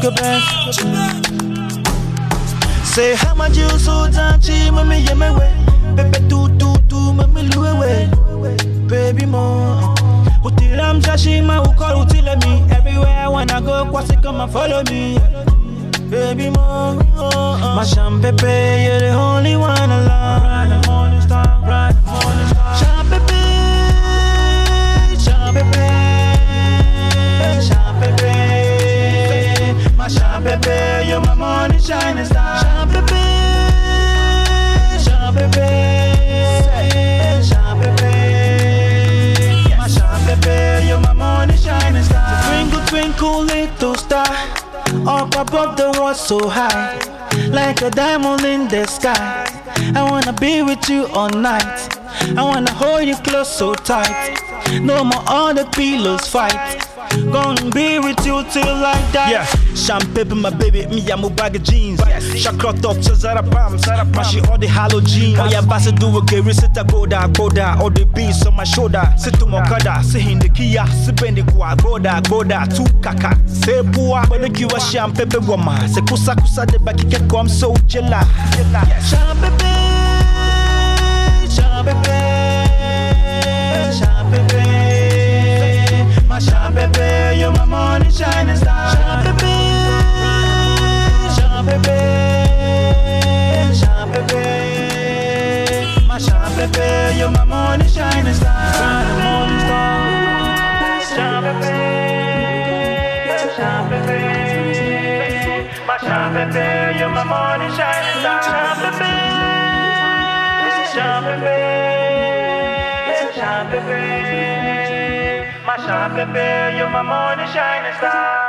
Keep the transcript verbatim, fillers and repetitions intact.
sugar best. Say how much you so touchy, mommy, yeah, my way. Pepe tu tu tu, mommy, lue way. Baby mo, utiram jashima, who call utile me. Everywhere I wanna go, kwasi come and follow me. Baby mo, my champepe, you're the only one I love. Ride the morning star, ride the morning star. Champepe, champepe, champepe. My champepe, you're my morning shining star. Champepe, champepe, champepe. My champepe, you're my morning shining star. Twinkle, twinkle, little star. Up above the world so high, like a diamond in the sky. I wanna be with you all night. I wanna hold you close so tight. No more all the pillows fight. Gonna be with you till I die. Yeah, champagne my baby, me I'm a bag of jeans. Shakra top to Zara Pam, Zara Mashi all the halogen. Oh yeah, bass do a gay sit a go da, go da, all the beats on my shoulder. Sit to Mokada, sing the Kia, sipping the Gua, go da, go da, two kaka. Say boa, but look you a champagne woman. Se kusa kusa de back can come so jella. Champagne, champagne, champagne. My champagne, you're my morning shining star. Champagne, champagne, champagne. My champagne, you're my morning shining star. Morning star. Champagne, champagne. My champagne, you're my morning shining star. Champagne, champagne, champagne. My champagne, you're my morning shining star.